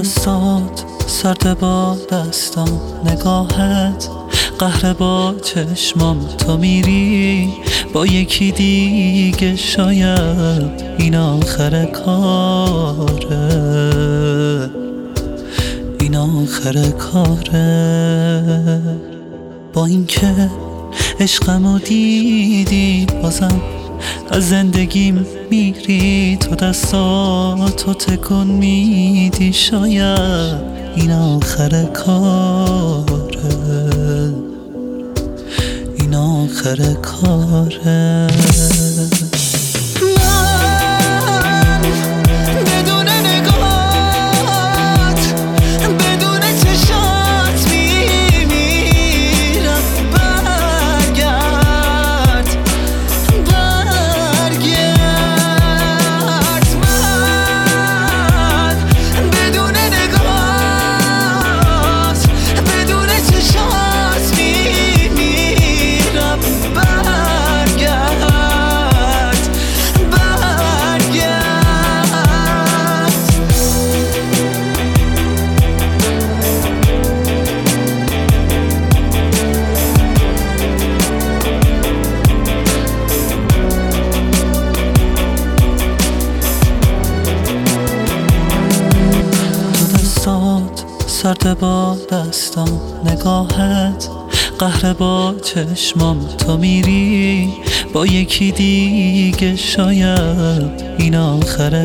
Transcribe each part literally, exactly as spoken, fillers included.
دستات سرد با دستام، نگاهت قهر با چشمام. تو میری با یکی دیگه، شاید این آخر کاره، این آخر کاره. با اینکه عشقمو دیدی بازم از زندگیم میری، تو دستاتو تکون میدی، شاید این آخر کاره، این آخر کاره. سرد با دستام، نگاهت قهر با چشمام. تو میری با یکی دیگه، شاید این آخر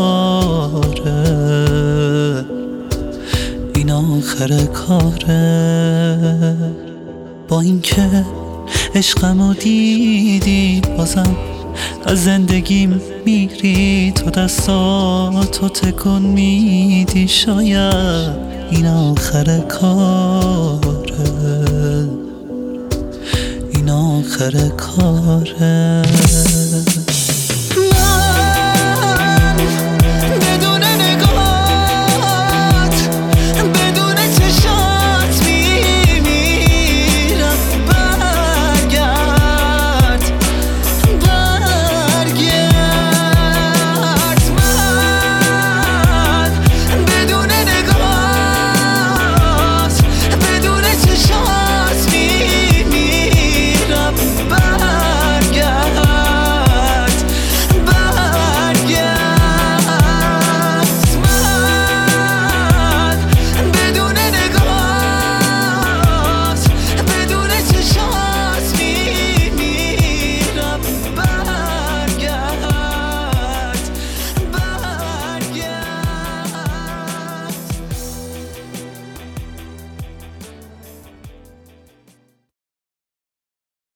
کاره، این آخر کاره. با اینکه عشقمو دیدی بازم از زندگیم میری، تو دستاتو تکون میدی، شاید این آخر کاره، این آخر کاره.